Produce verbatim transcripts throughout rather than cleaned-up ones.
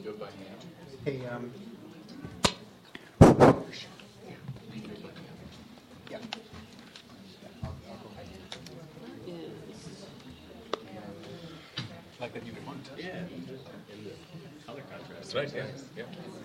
Hey, um. Yeah. Like that you would want. Yeah. In the color contrast. That's right, yeah. Yeah.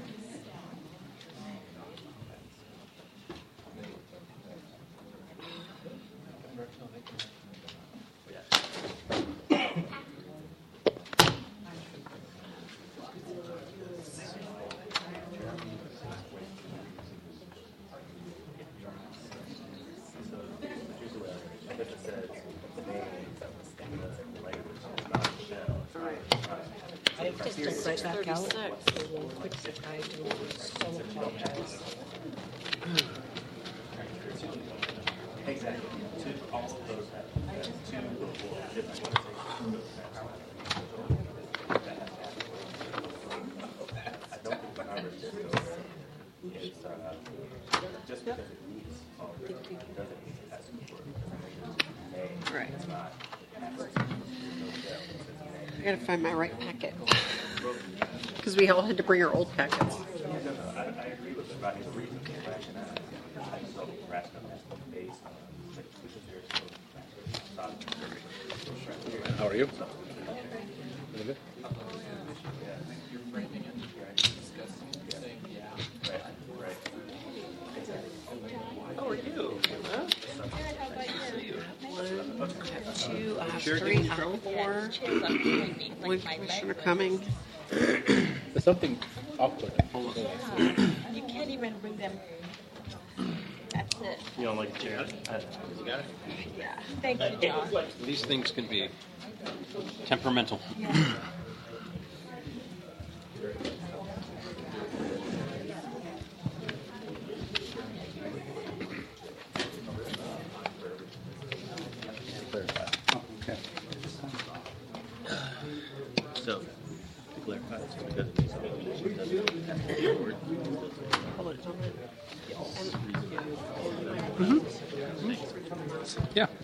Just right back out. Quick I do so apologize. Exactly. Two, all of those have two different ones. I don't think the numbers it's uh, just because it needs all of it doesn't mean it has to work. Right. It's not. I gotta find my right packet. Because we all had to bring our old packets. I, I agree with the about his reason for rationale. I just don't grasp them as based on which is your How are you? Really good. How are you? One, I have two, I have three, I have four. One commissioner coming. There's something awkward. You can't even bring them. That's it. You don't like the chair? You got it? Yeah. Thank you, John. These things can be temperamental. Okay. So, to clarify, it's because of these obligations, doesn't have to be a word. Yeah.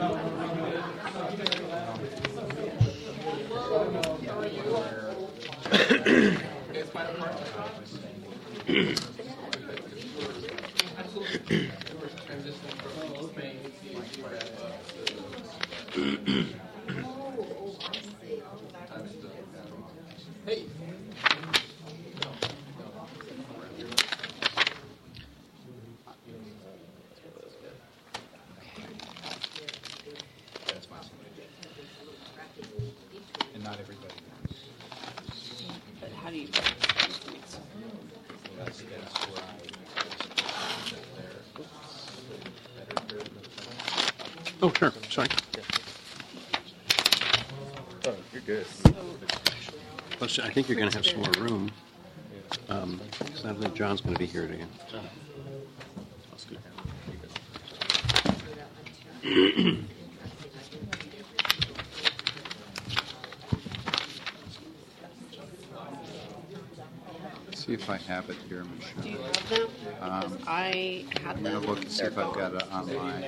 And not everybody. But how do you? That's, that's where I. Oh, sure. Sorry. Oh, you're good. Plus, I think you're going to have some more room. Um, 'cause I don't think John's going to be here again. I'll scoot down. See if I have it here, Do you Michelle. have them? Um, Because I had I'm them. gonna look and see if I've got it online.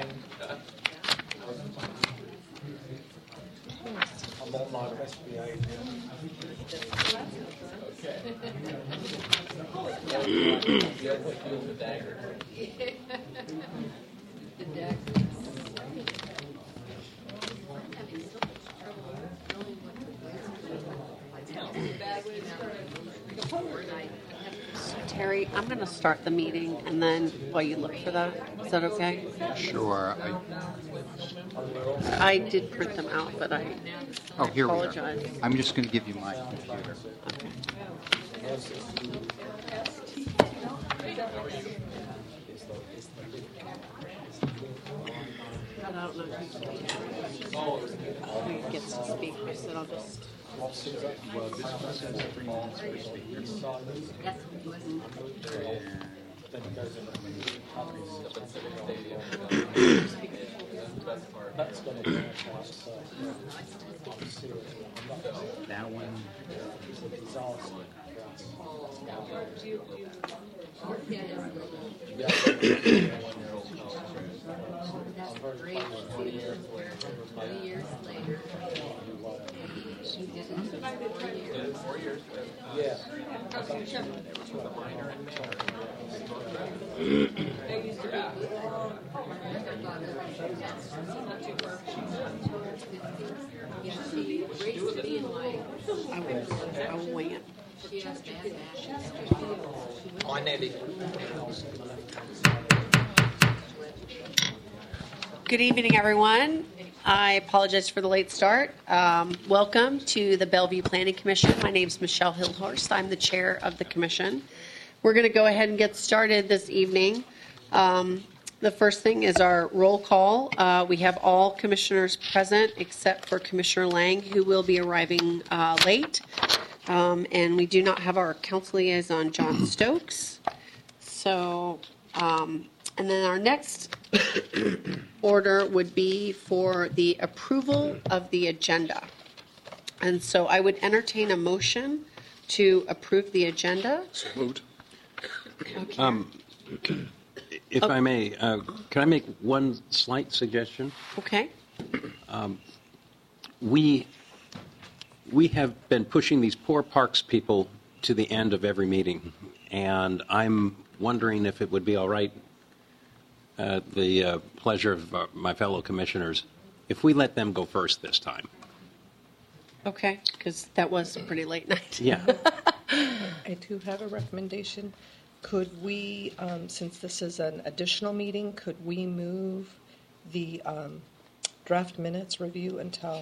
Terry, I'm going to start the meeting, and then while you look for that, is that okay? Sure. I, I did print them out, but I oh, here we are. apologize. I'm just going to give you my computer. Okay. I don't know who gets to speak, so I'll just. Well, this one says three minutes per speaker. That one. I will, I will wing it. Good evening, everyone. I apologize for the late start. Um, welcome to the Bellevue Planning Commission. My name is Michelle Hildhorst. I'm the chair of the commission. We're going to go ahead and get started this evening. Um, the first thing is our roll call. Uh, we have all commissioners present except for Commissioner Lang, who will be arriving uh, late. Um, and we do not have our council liaison, John Stokes. So, um, and then our next order would be for the approval of the agenda. And so I would entertain a motion to approve the agenda. So moved. Okay. Um, if I may, uh, can I make one slight suggestion? Okay. We we have been pushing these poor parks people to the end of every meeting, and I'm wondering if it would be all right, uh, the uh, pleasure of uh, my fellow commissioners, if we let them go first this time. Okay, because that was a pretty late night. Yeah. I do have a recommendation. Could we, um, since this is an additional meeting, could we move the um, draft minutes review until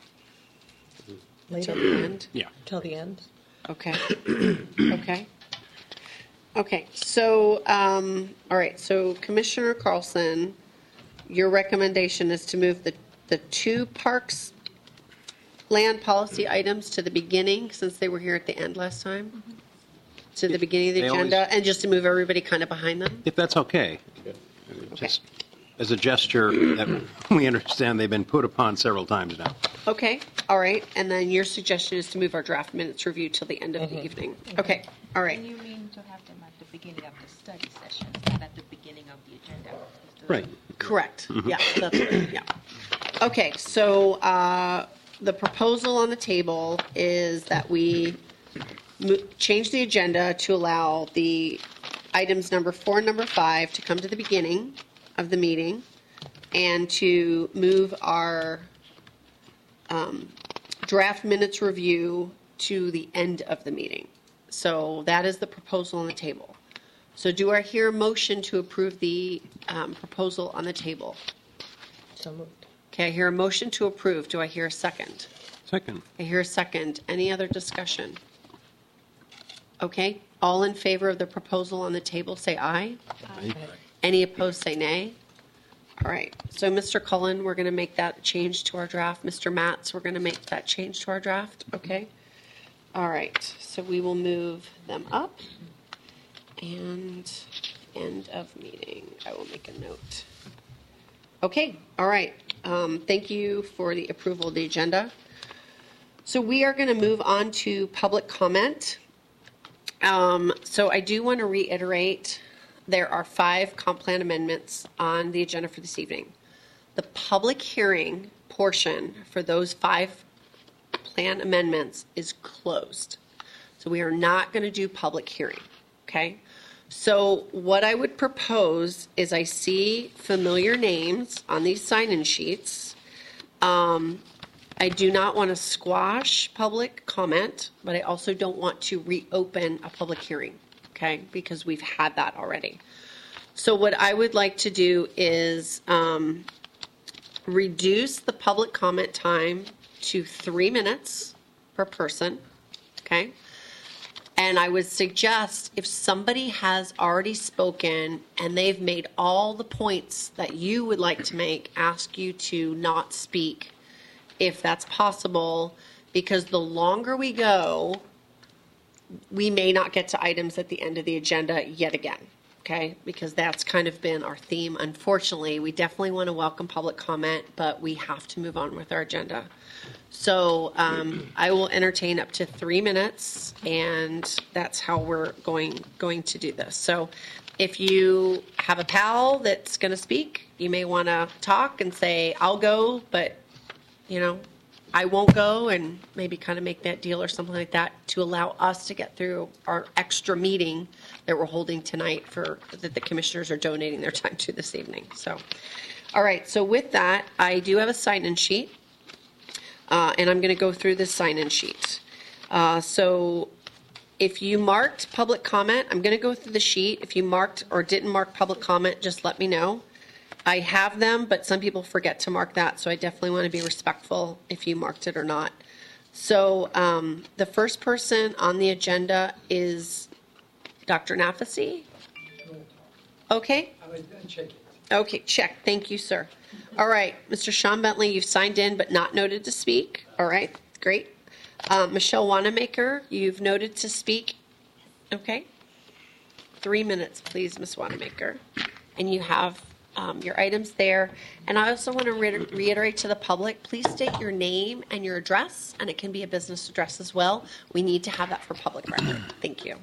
later? Till the end? Yeah. Till the end? Okay. Okay. Okay, so, um, all right, so Commissioner Carlson, your recommendation is to move the, the two parks land policy items to the beginning, since they were here at the end last time? To the beginning of the They always- agenda, and just to move everybody kind of behind them? If that's okay. Just as a gesture that we understand they've been put upon several times now. Okay, all right, and then your suggestion is to move our draft minutes review till the end of the evening? Okay, all right. And you mean to have them at the beginning of the study session, not at the beginning of the agenda? Right. Correct. Yeah, that's right. Yeah. Okay, so uh, the proposal on the table is that we mo- change the agenda to allow the items number four and number five to come to the beginning of the meeting, and to move our um, draft minutes review to the end of the meeting. So that is the proposal on the table. So do I hear a motion to approve the um, proposal on the table? So moved. Okay, I hear a motion to approve. Do I hear a second? Second. I hear a second. Any other discussion? Okay, all in favor of the proposal on the table, say aye. Any opposed, say nay. All right, so Mister Cullen, we're going to make that change to our draft. Mister Matz, we're going to make that change to our draft, okay? All right, so we will move them up. And end of meeting, I will make a note. Okay, all right. Um, thank you for the approval of the agenda. So we are going to move on to public comment. Um, so I do want to reiterate, there are five comp plan amendments on the agenda for this evening. The public hearing portion for those five plan amendments is closed. So we are not going to do public hearing, okay? So what I would propose is, I see familiar names on these sign-in sheets. Um, I do not want to squash public comment, but I also don't want to reopen a public hearing, okay? Because we've had that already. So what I would like to do is um, reduce the public comment time to three minutes per person, okay? And I would suggest, if somebody has already spoken and they've made all the points that you would like to make, ask you to not speak if that's possible, because the longer we go, we may not get to items at the end of the agenda yet again, okay? Because that's kind of been our theme. Unfortunately, we definitely want to welcome public comment, but we have to move on with our agenda. So um, I will entertain up to three minutes, and that's how we're going going to do this. So if you have a pal that's going to speak, you may want to talk and say, I'll go, but, you know, I won't go and maybe kind of make that deal or something like that to allow us to get through our extra meeting that we're holding tonight for, that the commissioners are donating their time to this evening. So, all right, so with that, I do have a sign-in sheet, uh, and I'm going to go through this sign-in sheet. Uh, so if you marked public comment, I'm going to go through the sheet. If you marked or didn't mark public comment, just let me know. I have them, but some people forget to mark that, so I definitely want to be respectful if you marked it or not. So um, the first person on the agenda is Doctor Nafasi. Okay. Okay, check. Thank you, sir. All right, Mister Sean Bentley, you've signed in but not noted to speak. All right, great. Uh, Michelle Wanamaker, you've noted to speak. Okay. Three minutes, please, Miz Wanamaker. And you have um, your items there. And I also want to re- reiterate to the public, please state your name and your address, and it can be a business address as well. We need to have that for public record. Thank you.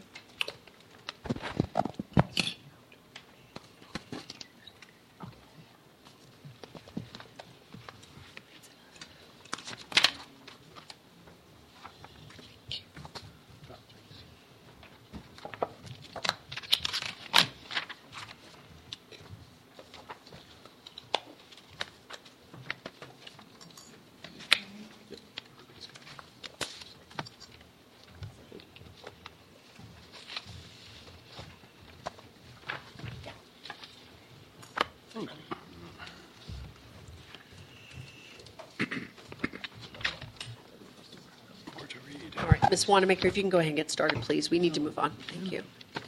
All right, Miz Wanamaker, if you can go ahead and get started, please. We need to move on. Thank you.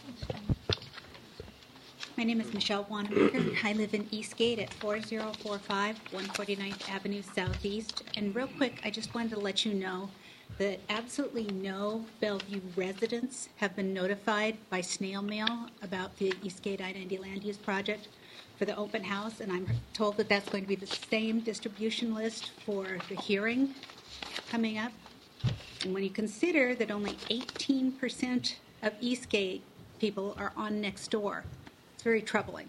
My name is Michelle Wanamaker. I live in Eastgate at four oh four five, one forty-ninth Avenue Southeast. And real quick, I just wanted to let you know that absolutely no Bellevue residents have been notified by snail mail about the Eastgate I ninety land use project for the open house. And I'm told that that's going to be the same distribution list for the hearing coming up. And when you consider that only eighteen percent of Eastgate people are on Nextdoor, it's very troubling.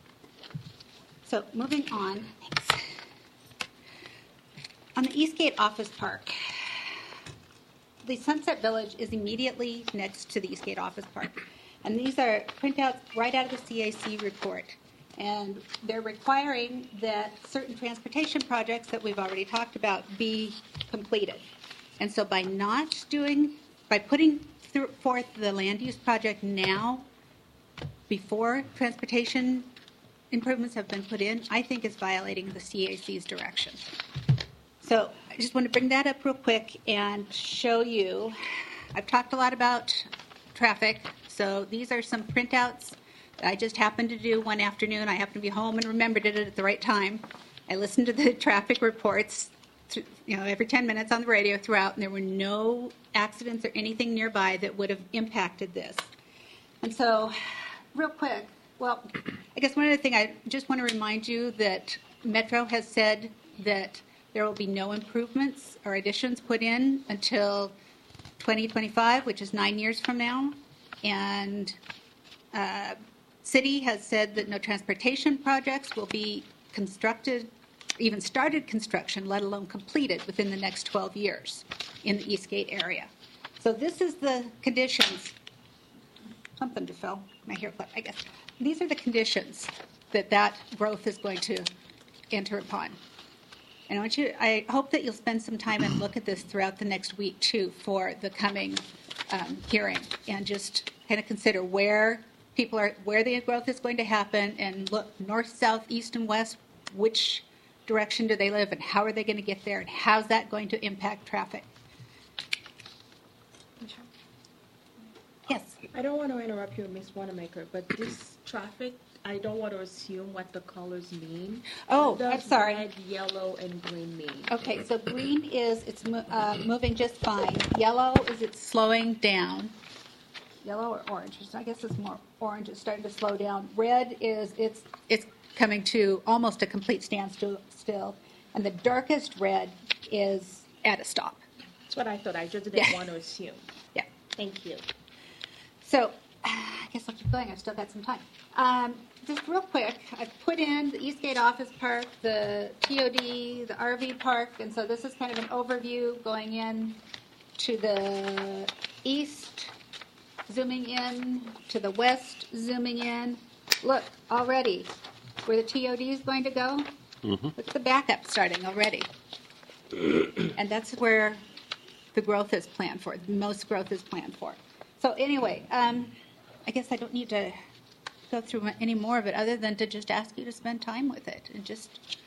So moving on, thanks. On the Eastgate Office Park, the Sunset Village is immediately next to the Eastgate Office Park. And these are printouts right out of the C A C report. And they're requiring that certain transportation projects that we've already talked about be completed. And so by not doing, by putting th- forth the land use project now, before transportation improvements have been put in, I think is violating the C A C's direction. So I just want to bring that up real quick and show you. I've talked a lot about traffic, so these are some printouts that I just happened to do one afternoon. I happened to be home and remembered it at the right time. I listened to the traffic reports, you know, every ten minutes on the radio throughout, and there were no accidents or anything nearby that would have impacted this. And so, real quick, well, I guess one other thing, I just want to remind you that Metro has said that there will be no improvements or additions put in until twenty twenty-five, which is nine years from now. And uh, City has said that no transportation projects will be constructed, even started construction, let alone completed within the next twelve years in the Eastgate area. So this is the conditions. Something to fill my hair clip, I guess. These are the conditions that that growth is going to enter upon. And I want you, I hope that you'll spend some time and look at this throughout the next week too for the coming um, hearing, and just kind of consider where people are, where the growth is going to happen, and look north, south, east, and west, which direction do they live and how are they going to get there, and how's that going to impact traffic? Yes. I don't want to interrupt you, Miz Wanamaker, but this traffic, I don't want to assume what the colors mean. Oh, What does I'm sorry. Red, yellow, and green mean? Okay, so green is it's mo- uh, moving just fine. Yellow is it's slowing down. Yellow or orange? I guess it's more orange. It's starting to slow down. Red is it's it's coming to almost a complete standstill. Still, and the darkest red is at a stop. That's what I thought. I just didn't Yeah. want to assume. Yeah. Thank you. So, I guess I'll going. I've still got some time. Um, just real quick, I've put in the Eastgate Office Park, the T O D, the R V Park, and so this is kind of an overview going in to the east, zooming in, to the west, zooming in. Look, already, where the T O D is going to go, Mm-hmm. look at the backup starting already. And that's where the growth is planned for, the most growth is planned for. So anyway, um, I guess I don't need to go through any more of it other than to just ask you to spend time with it and just,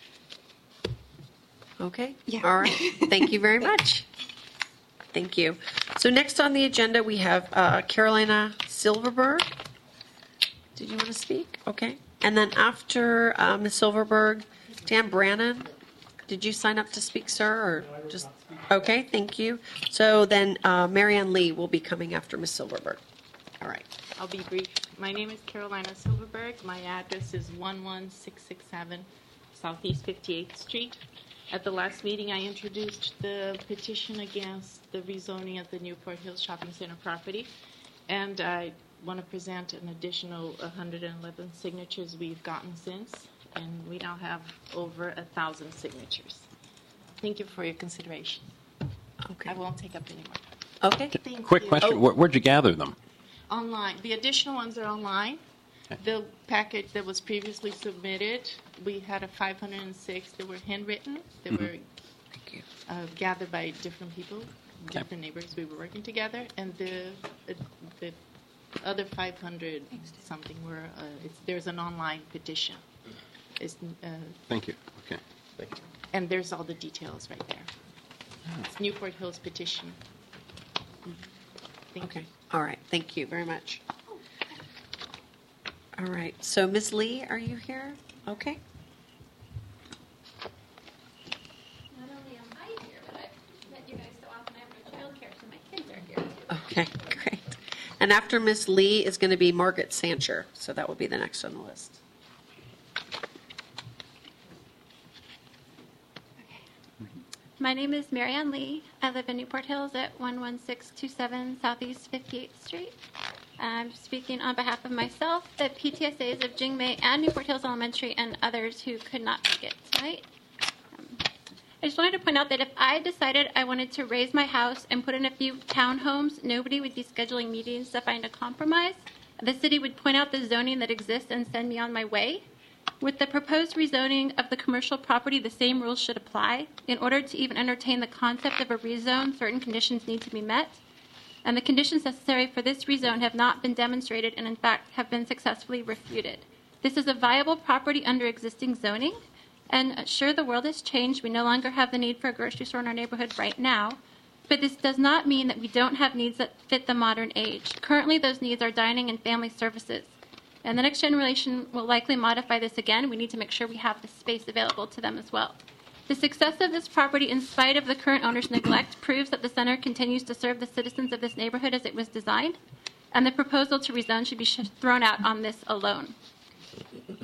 Okay. Yeah. All right. Thank you very much. Thank you. So next on the agenda, we have uh, Carolina Silverberg. Did you want to speak? Okay. And then after uh, Miz Silverberg, Dan Brannon. Did you sign up to speak, sir, or just? Okay. Thank you. So then uh, Marianne Lee will be coming after Miz Silverberg. All right. I'll be brief. My name is Carolina Silverberg. My address is one one six six seven Southeast fifty-eighth Street. At the last meeting, I introduced the petition against the rezoning of the Newport Hills Shopping Center property, and I want to present an additional one hundred eleven signatures we've gotten since, and we now have over a thousand signatures. Thank you for your consideration. Okay. I won't take up any more time. Okay. Thank Quick you. question, Where, where'd you gather them? Online. The additional ones are online. Okay. The package that was previously submitted, we had a five hundred six that were handwritten, that Mhm. were Thank you. uh, gathered by different people, different neighbors. We were working together, and the uh, the other five hundred something were uh, it's, there's an online petition. It's, uh, Thank you. Okay. and there's all the details right there. It's Newport Hills petition. Thank Okay. you. All right. Thank you very much. All right. So, Miz Lee, are you here? Okay. Not only am I here, but I've met you guys so often I have no childcare, so my kids are here. Okay. Great. And after Miss Lee is going to be Margaret Sancher. So that will be the next on the list. My name is Marianne Lee. I live in Newport Hills at one one six two seven Southeast fifty-eighth Street. I'm speaking on behalf of myself, the P T S As of Jingmei and Newport Hills Elementary, and others who could not make it tonight. Um, I just wanted to point out that if I decided I wanted to raise my house and put in a few townhomes, nobody would be scheduling meetings to find a compromise. The city would point out the zoning that exists and send me on my way. With the proposed rezoning of the commercial property, the same rules should apply. In order to even entertain the concept of a rezone, certain conditions need to be met. And the conditions necessary for this rezone have not been demonstrated and, in fact, have been successfully refuted. This is a viable property under existing zoning. And sure, the world has changed. We no longer have the need for a grocery store in our neighborhood right now. But this does not mean that we don't have needs that fit the modern age. Currently, those needs are dining and family services. And the next generation will likely modify this again. We need to make sure we have the space available to them as well. The success of this property, in spite of the current owner's neglect, proves that the center continues to serve the citizens of this neighborhood as it was designed, and the proposal to rezone should be sh- thrown out on this alone. Let's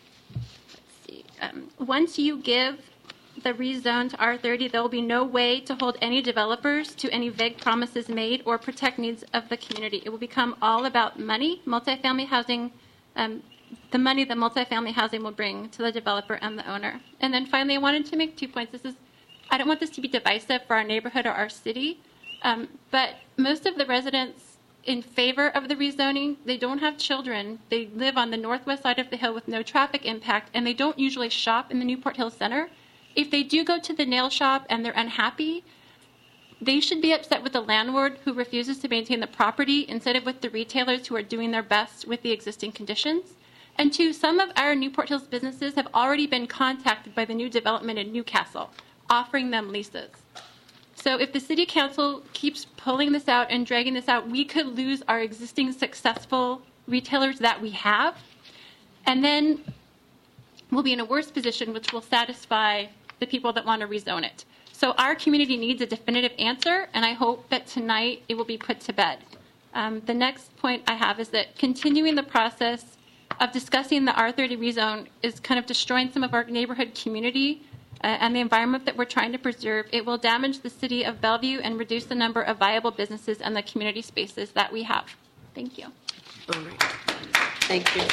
see. Um, once you give the rezone to R thirty, there will be no way to hold any developers to any vague promises made or protect needs of the community. It will become all about money, multifamily housing, um, the money that multifamily housing will bring to the developer and the owner. And then finally, I wanted to make two points. This is, I don't want this to be divisive for our neighborhood or our city, um, but most of the residents in favor of the rezoning, they don't have children. They live on the northwest side of the hill with no traffic impact, and they don't usually shop in the Newport Hills Center. If they do go to the nail shop and they're unhappy, they should be upset with the landlord who refuses to maintain the property instead of with the retailers who are doing their best with the existing conditions. And two, some of our Newport Hills businesses have already been contacted by the new development in Newcastle, offering them leases. So if the city council keeps pulling this out and dragging this out, we could lose our existing successful retailers that we have. And then we'll be in a worse position, which will satisfy the people that want to rezone it. So our community needs a definitive answer, and I hope that tonight it will be put to bed. Um, the next point I have is that continuing the process of discussing the R thirty rezone is kind of destroying some of our neighborhood community uh, and the environment that we're trying to preserve. It will damage the city of Bellevue and reduce the number of viable businesses and the community spaces that we have. Thank you. All right. Thank you.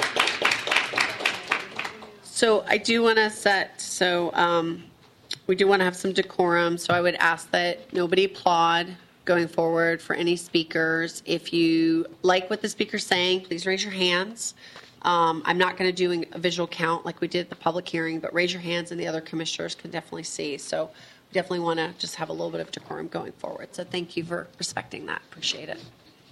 So I do want to set, so um, we do want to have some decorum, so I would ask that nobody applaud going forward for any speakers. If you like what the speaker's saying, please raise your hands. Um, I'm not going to do a visual count like we did at the public hearing, but raise your hands and the other commissioners can definitely see. So we definitely want to just have a little bit of decorum going forward. So thank you for respecting that. Appreciate it.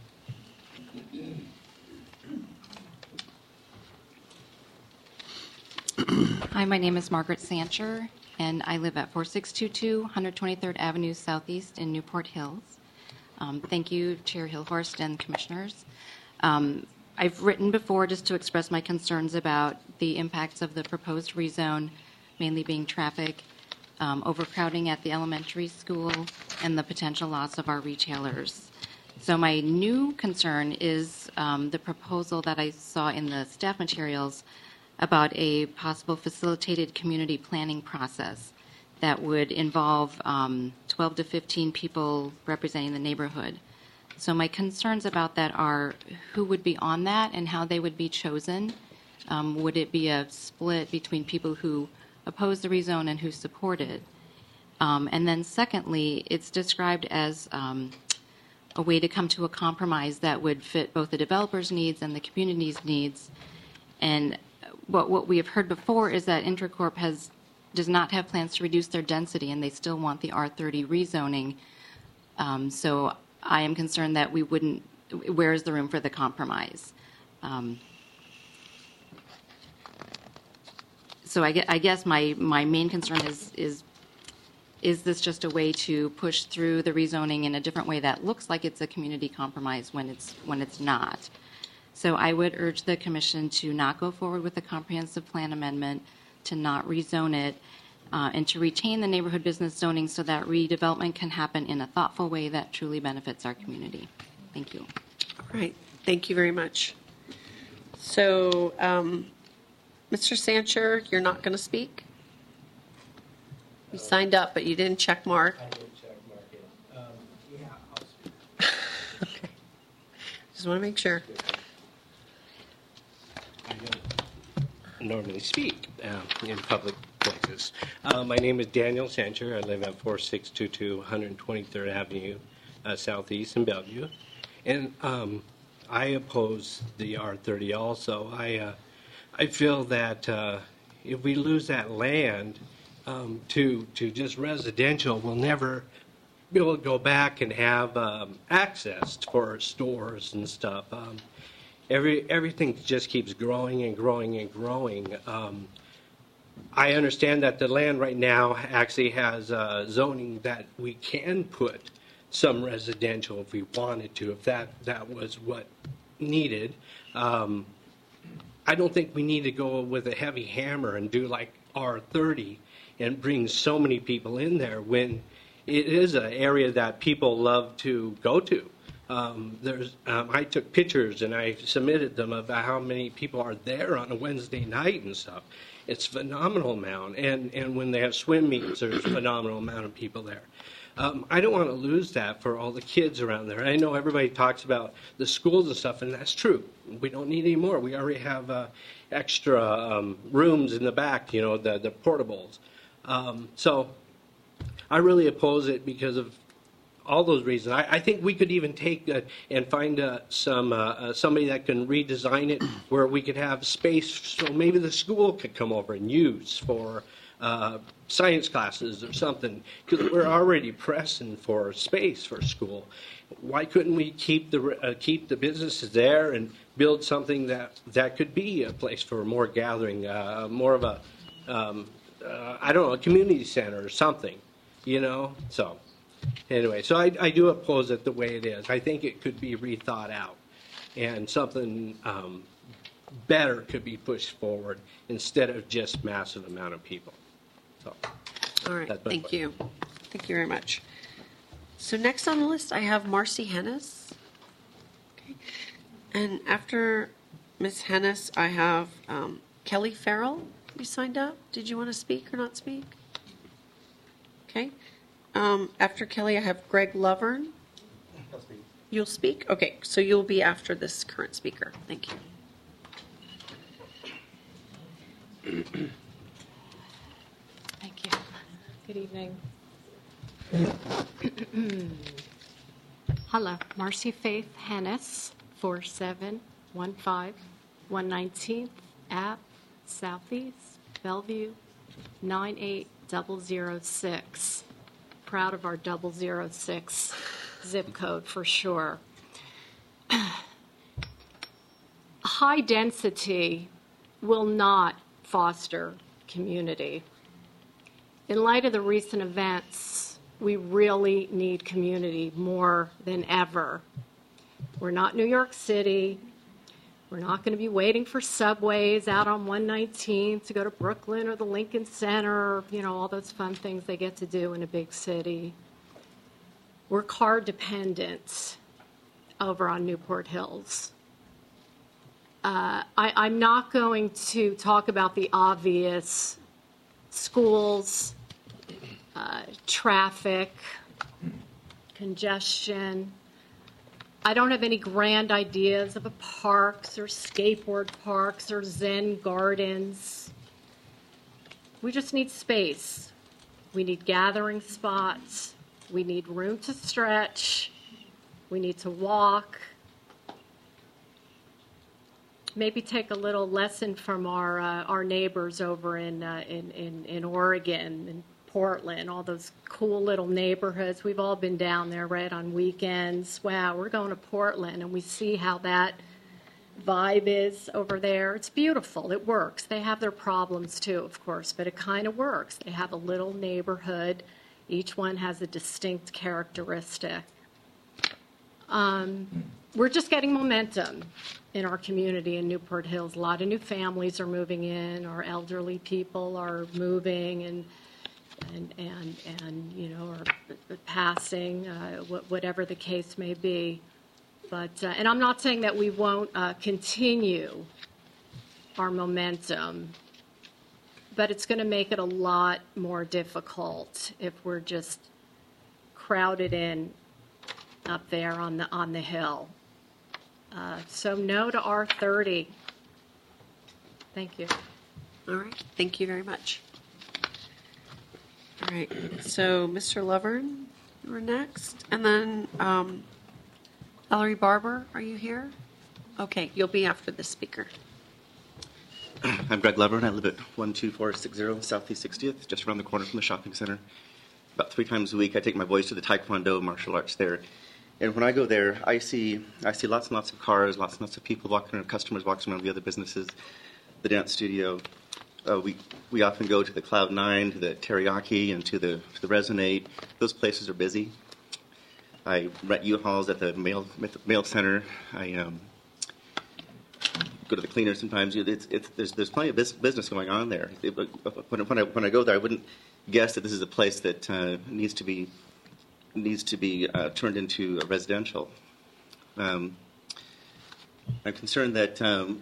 Hi, my name is Margaret Sancher, and I live at forty-six twenty-two one twenty-third Avenue Southeast in Newport Hills. Um, thank you, Chair Hillhorst and commissioners. Um, I've written before just to express my concerns about the impacts of the proposed rezone, mainly being traffic, um, overcrowding at the elementary school, and the potential loss of our retailers. So my new concern is um, the proposal that I saw in the staff materials about a possible facilitated community planning process that would involve um, twelve to fifteen people representing the neighborhood. So my concerns about that are who would be on that and how they would be chosen. Um, would it be a split between people who oppose the rezone and who support it? Um, and then secondly, it's described as um, a way to come to a compromise that would fit both the developer's needs and the community's needs. And what, what we have heard before is that Intracorp has does not have plans to reduce their density, and they still want the R thirty rezoning. Um, so I am concerned that we wouldn't, where is the room for the compromise? Um, so I, I guess my, my main concern is, is, is this just a way to push through the rezoning in a different way that looks like it's a community compromise when it's, when it's not? So I would urge the commission to not go forward with the comprehensive plan amendment, to not rezone it, uh, and to retain the neighborhood business zoning so that redevelopment can happen in a thoughtful way that truly benefits our community. Thank you. All right. Thank you very much. So, um, Mister Sancher, you're not going to speak? You signed up, but you didn't check mark. I didn't check mark it. Um, yeah, I'll speak. Okay. Just want to make sure. I don't normally speak um, in public places. Uh, my name is Daniel Sancher. I live at forty-six twenty-two one twenty-third Avenue uh, Southeast in Bellevue. And um, I oppose the R thirty also. I, uh, I feel that uh, if we lose that land um, to, to just residential, we'll never be able to go back and have um, access for stores and stuff. Um, Every everything just keeps growing and growing and growing. Um, I understand that the land right now actually has uh, zoning that we can put some residential if we wanted to, if that, that was what needed. Um, I don't think we need to go with a heavy hammer and do like R thirty and bring so many people in there when it is an area that people love to go to. Um, there's, um, I took pictures and I submitted them about how many people are there on a Wednesday night and stuff. It's a phenomenal amount, and, and when they have swim meets, there's a phenomenal amount of people there. Um, I don't want to lose that for all the kids around there. I know everybody talks about the schools and stuff, and that's true. We don't need any more. We already have uh, extra um, rooms in the back, you know, the, the portables. Um, so I really oppose it because of all those reasons. I, I think we could even take uh, and find uh, some uh, uh, somebody that can redesign it where we could have space so maybe the school could come over and use for uh, science classes or something, because we're already pressing for space for school. Why couldn't we keep the uh, keep the businesses there and build something that that could be a place for more gathering, uh, more of a um, uh, I don't know, a community center or something, you know? So. Anyway, so I, I do oppose it the way it is. I think it could be rethought out, and something um, better could be pushed forward instead of just massive amount of people. So, all right, thank point. you. Thank you very much. So next on the list, I have Marcy Hennis. Okay. And after Miz Hennis, I have um, Kelly Farrell. You signed up. Did you want to speak or not speak? Okay. Um, after Kelly, I have Greg Lovern. I'll speak. You'll speak? Okay, so you'll be after this current speaker. Thank you. Thank you. Good evening. Hello, Marcy Faith Hennis, four seven one five one nineteenth Ave, Southeast, Bellevue, nine eight zero zero six. Proud of our double zero six zip code for sure. High density will not foster community. In light of the recent events, we really need community more than ever. We're not New York City. We're not going to be waiting for subways out on one nineteenth to go to Brooklyn or the Lincoln Center, you know, all those fun things they get to do in a big city. We're car dependent over on Newport Hills. Uh, I, I'm not going to talk about the obvious: schools, uh, traffic, congestion. I don't have any grand ideas of a parks or skateboard parks or Zen gardens. We just need space. We need gathering spots. We need room to stretch. We need to walk. Maybe take a little lesson from our uh, our neighbors over in, uh, in in in Oregon and Portland, all those cool little neighborhoods. We've all been down there, right, on weekends. Wow, we're going to Portland, and we see how that vibe is over there. It's beautiful. It works. They have their problems, too, of course, but it kind of works. They have a little neighborhood. Each one has a distinct characteristic. Um, we're just getting momentum in our community in Newport Hills. A lot of new families are moving in. Our elderly people are moving and and and, and you know, are passing, uh, whatever the case may be. But uh, and I'm not saying that we won't uh, continue our momentum, but it's going to make it a lot more difficult if we're just crowded in up there on the on the hill. Uh, so no to R thirty. Thank you. All right. Thank you very much. All right. So Mister Lovern, you're next, and then um, Valerie Barber, are you here? Okay, you'll be after the speaker. I'm Greg Lovern. I live at one two four six zero Southeast sixtieth, just around the corner from the shopping center. About three times a week, I take my boys to the Taekwondo martial arts there. And when I go there, I see I see lots and lots of cars, lots and lots of people walking around, customers walking around the other businesses, the dance studio. Uh, we we often go to the Cloud Nine, to the Teriyaki, and to the to the Resonate. Those places are busy. I rent U-Hauls at the mail mail center. I um, go to the cleaner sometimes. It's, it's, there's there's plenty of business going on there. It, when, when I when I go there, I wouldn't guess that this is a place that uh, needs to be needs to be uh, turned into a residential. Um, I'm concerned that um,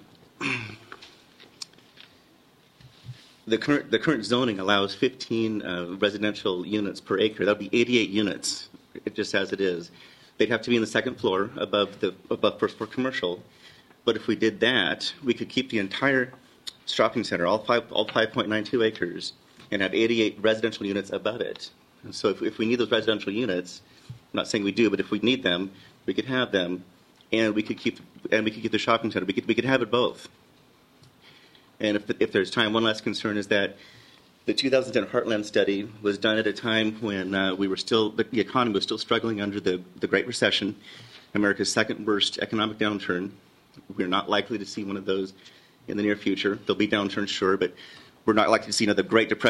the current the current zoning allows fifteen uh, residential units per acre. That would be eighty-eight units, just as it is. They'd have to be in the second floor above the above first floor commercial. But if we did that, we could keep the entire shopping center, all five all five point nine two acres, and have eighty-eight residential units above it. And so if, if we need those residential units, I'm not saying we do, but if we need them, we could have them, and we could keep and we could keep the shopping center. We could we could have it both. And if the, if there's time, one last concern is that the two thousand ten Heartland study was done at a time when uh, we were still the, the economy was still struggling under the the Great Recession, America's second worst economic downturn. We're not likely to see one of those in the near future. There'll be downturns, sure, but we're not likely to see another Great Depression.